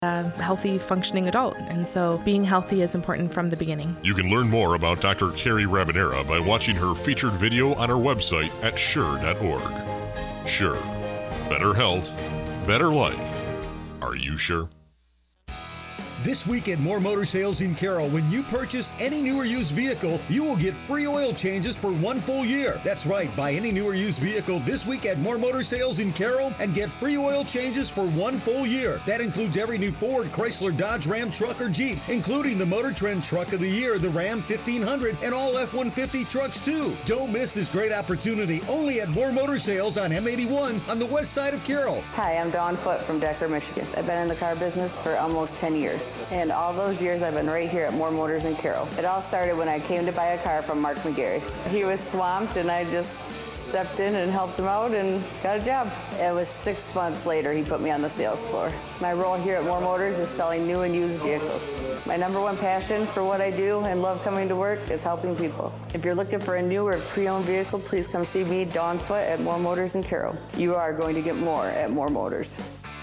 a healthy, functioning adult. And so being healthy is important from the beginning. You can learn more about Dr. Carrie Rabanera by watching her featured video on her website at sure.org. Sure. Better health, better life. Are you sure? This week at More Motor Sales in Carroll, when you purchase any new or used vehicle, you will get free oil changes for 1 full year. That's right, buy any new or used vehicle this week at More Motor Sales in Carroll and get free oil changes for 1 full year. That includes every new Ford, Chrysler, Dodge, Ram truck or Jeep, including the Motor Trend Truck of the Year, the Ram 1500, and all F-150 trucks too. Don't miss this great opportunity only at More Motor Sales on M81 on the west side of Carroll. Hi, I'm Dawn Foote from Decker, Michigan. I've been in the car business for almost 10 years. And all those years I've been right here at More Motors in Carroll. It all started when I came to buy a car from Mark McGarry. He was swamped and I just stepped in and helped him out and got a job. It was 6 months later he put me on the sales floor. My role here at More Motors is selling new and used vehicles. My number one passion for what I do and love coming to work is helping people. If you're looking for a new or pre-owned vehicle, please come see me, Dawn Foote, at More Motors in Carroll. You are going to get more at More Motors.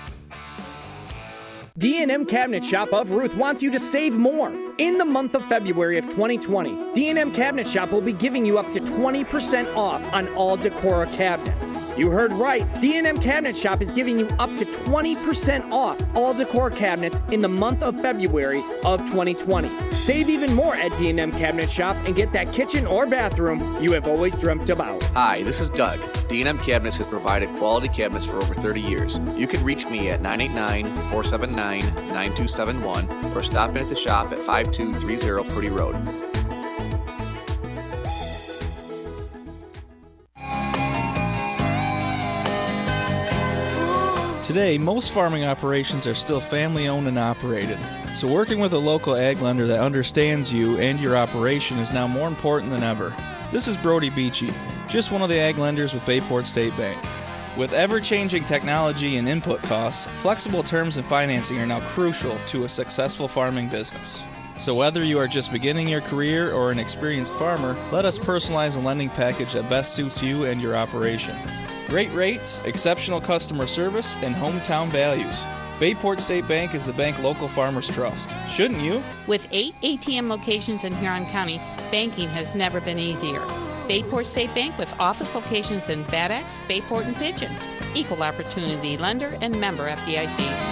D&M Cabinet Shop of Ruth wants you to save more. In the month of February of 2020, D&M Cabinet Shop will be giving you up to 20% off on all Decora cabinets. You heard right. D&M Cabinet Shop is giving you up to 20% off all Decora cabinets in the month of February of 2020. Save even more at D&M Cabinet Shop and get that kitchen or bathroom you have always dreamt about. Hi, this is Doug. D&M Cabinets has provided quality cabinets for over 30 years. You can reach me at 989-479-9271 or stop in at the shop at 5230 Purdy Road. Today, most farming operations are still family-owned and operated. So working with a local ag lender that understands you and your operation is now more important than ever. This is Brody Beachy, just one of the ag lenders with Bayport State Bank. With ever-changing technology and input costs, flexible terms and financing are now crucial to a successful farming business. So whether you are just beginning your career or an experienced farmer, let us personalize a lending package that best suits you and your operation. Great rates, exceptional customer service, and hometown values. Bayport State Bank is the bank local farmers trust. Shouldn't you? With 8 ATM locations in Huron County, banking has never been easier. Bayport State Bank with office locations in Bad Axe, Bayport, and Pigeon. Equal opportunity lender and member FDIC.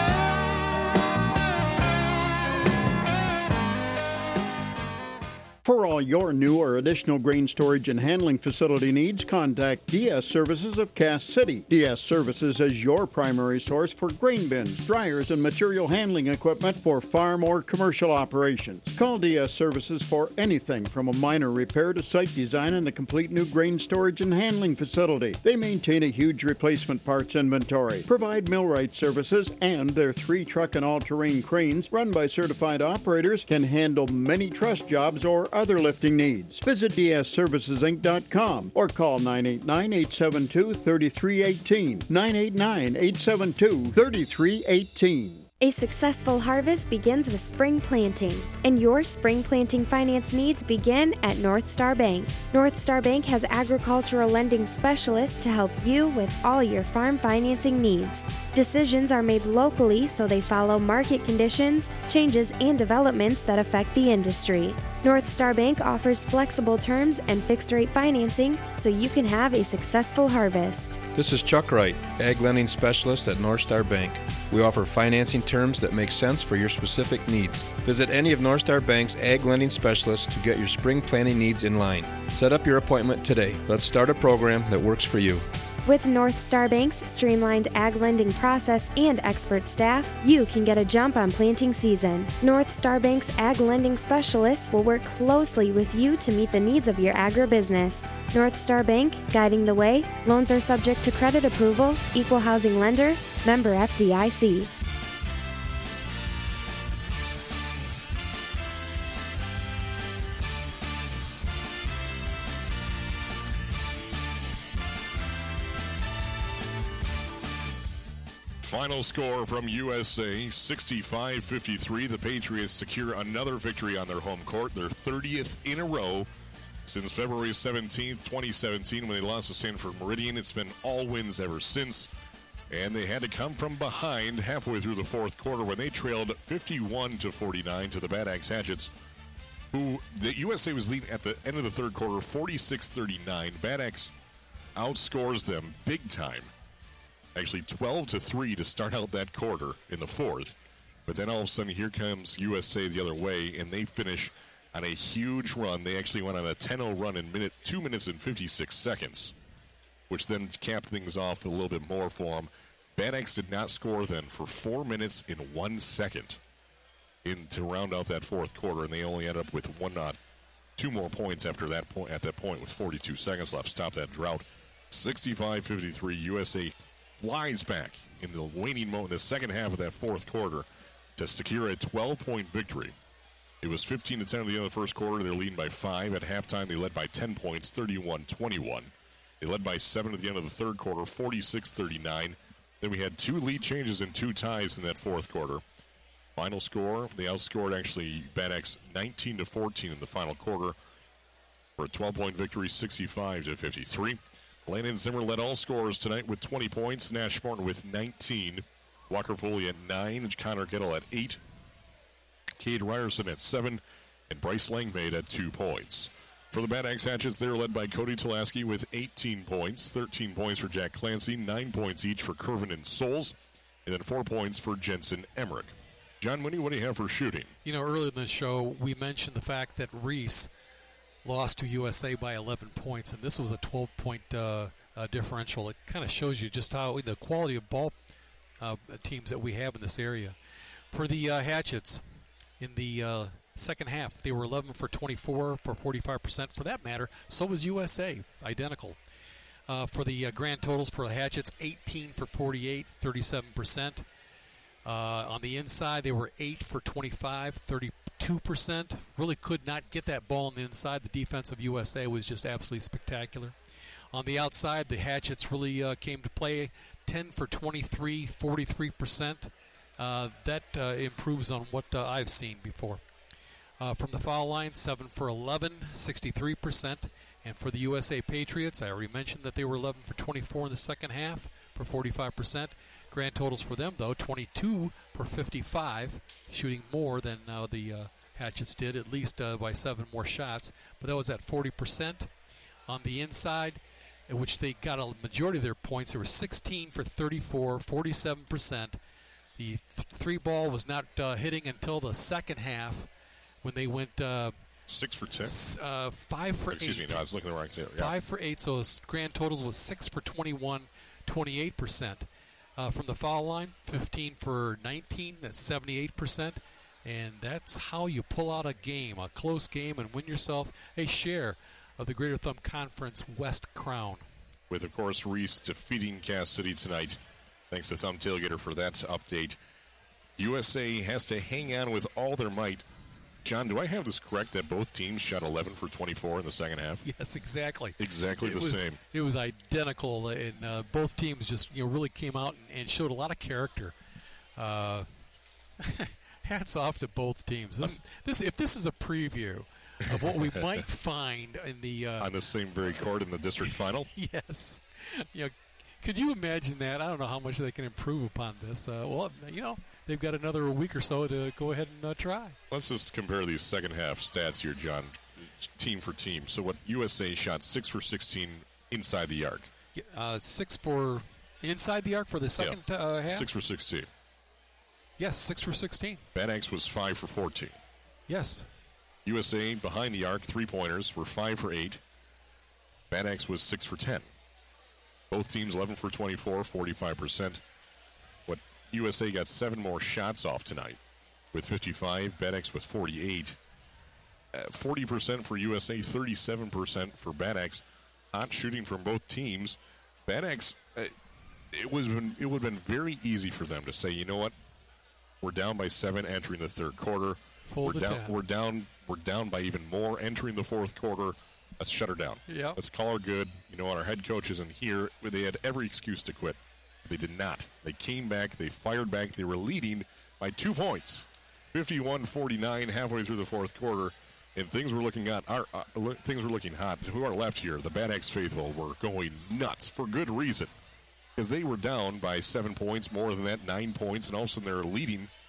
For all your new or additional grain storage and handling facility needs, contact DS Services of Cass City. DS Services is your primary source for grain bins, dryers, and material handling equipment for farm or commercial operations. Call DS Services for anything from a minor repair to site design and a complete new grain storage and handling facility. They maintain a huge replacement parts inventory, provide millwright services, and their 3 truck and all-terrain cranes run by certified operators can handle many truss jobs or other lifting needs. Visit dsservicesinc.com or call 989-872-3318. 989-872-3318. A successful harvest begins with spring planting, and your spring planting finance needs begin at North Star Bank. North Star Bank has agricultural lending specialists to help you with all your farm financing needs. Decisions are made locally, so they follow market conditions, changes, and developments that affect the industry. North Star Bank offers flexible terms and fixed-rate financing so you can have a successful harvest. This is Chuck Wright, Ag Lending Specialist at North Star Bank. We offer financing terms that make sense for your specific needs. Visit any of North Star Bank's Ag Lending Specialists to get your spring planting needs in line. Set up your appointment today. Let's start a program that works for you. With North Star Bank's streamlined ag lending process and expert staff, you can get a jump on planting season. North Star Bank's ag lending specialists will work closely with you to meet the needs of your agribusiness. North Star Bank, guiding the way. Loans are subject to credit approval. Equal housing lender. Member FDIC. Final score from USA, 65-53. The Patriots secure another victory on their home court, their 30th in a row since February 17th, 2017, when they lost to Sanford Meridian. It's been all wins ever since. And they had to come from behind halfway through the fourth quarter when they trailed 51-49 to the Bad Axe Hatchets, who the USA was leading at the end of the third quarter 46-39. Bad Axe outscores them big time. Actually 12-3 to start out that quarter in the fourth. But then all of a sudden here comes USA the other way, and they finish on a huge run. They actually went on a 10-0 run in 2 minutes and 56 seconds, which then capped things off a little bit more for them. Bad Axe did not score then for 4 minutes and 1 second to round out that fourth quarter, and they only ended up with 2 more points after that point. At that point, with 42 seconds left, stop that drought. 65-53, USA flies back in the waning moment, the second half of that fourth quarter, to secure a 12-point victory. It was 15-10 at the end of the first quarter. They're leading by 5. At halftime, they led by 10 points, 31-21. They led by 7 at the end of the third quarter, 46-39. Then we had 2 lead changes and 2 ties in that fourth quarter. Final score, they outscored actually Bad Axe 19-14 in the final quarter for a 12-point victory, 65-53. Landon Zimmer led all scorers tonight with 20 points. Nash Morton with 19. Walker Foley at 9. Connor Gettle at 8. Cade Ryerson at 7. And Bryce Langmaid at 2 points. For the Bad Axe Hatchets, they were led by Cody Tulaski with 18 points. 13 points for Jack Clancy. 9 points each for Kervin and Souls. And then 4 points for Jensen Emmerich. John Mooney, what do you have for shooting? Earlier in the show, we mentioned the fact that Reese lost to USA by 11 points, and this was a 12-point differential. It kind of shows you just how the quality of ball teams that we have in this area. For the Hatchets, in the second half, they were 11 for 24 for 45%. For that matter, so was USA, identical. For the grand totals for the Hatchets, 18 for 48, 37%. On the inside, they were 8 for 25, 32%. Really could not get that ball on the inside. The defense of USA was just absolutely spectacular. On the outside, the Hatchets really came to play. 10 for 23, 43%. That improves on what I've seen before. From the foul line, 7 for 11, 63%. And for the USA Patriots, I already mentioned that they were 11 for 24 in the second half for 45%. Grand totals for them, though, 22 for 55, shooting more than the Hatchets did, at least by 7 more shots. But that was at 40%. On the inside, in which they got a majority of their points, they were 16 for 34, 47%. The 3-ball was not hitting until the second half when they went 6 for 10? 5 for 8. Excuse me, no, I was looking at the wrong thing. 5 for 8, so his grand totals was 6 for 21, 28%. From the foul line, 15 for 19, that's 78%. And that's how you pull out a game, a close game, and win yourself a share of the Greater Thumb Conference West crown. With, of course, Reese defeating Cass City tonight. Thanks to Thumb Tailgater for that update. USA has to hang on with all their might. John, do I have this correct that both teams shot 11 for 24 in the second half? Yes, exactly. Exactly the same. It was identical, and both teams just really came out and showed a lot of character. Hats off to both teams. If this is a preview of what we might find in the on the same very court in the district final. Yes, could you imagine that? I don't know how much they can improve upon this. They've got another week or so to go ahead and try. Let's just compare these second half stats here, John, team for team. So what USA shot 6 for 16 inside the arc. 6 for inside the arc for the second half? 6 for 16. Yes, 6 for 16. Bad Axe was 5 for 14. Yes. USA behind the arc, 3-pointers, were 5 for 8. Bad Axe was 6 for 10. Both teams 11 for 24, 45%. What USA got 7 more shots off tonight with 55. Bad Axe with 48. 40% for USA, 37% for Bad Axe. Hot shooting from both teams. Bad Axe, it would have been very easy for them to say, you know what, we're down by 7 entering the third quarter. We're down by even more entering the fourth quarter. Let's shut her down. Yep. Let's call her good. You know what? Our head coach isn't here. They had every excuse to quit. They did not. They came back. They fired back. They were leading by 2 points, 51-49 halfway through the fourth quarter, and things were looking hot. Things were looking hot. To our left here, the Bad Axe faithful were going nuts for good reason. because they were down by 7 points, more than that, 9 points, and all of a sudden they're leading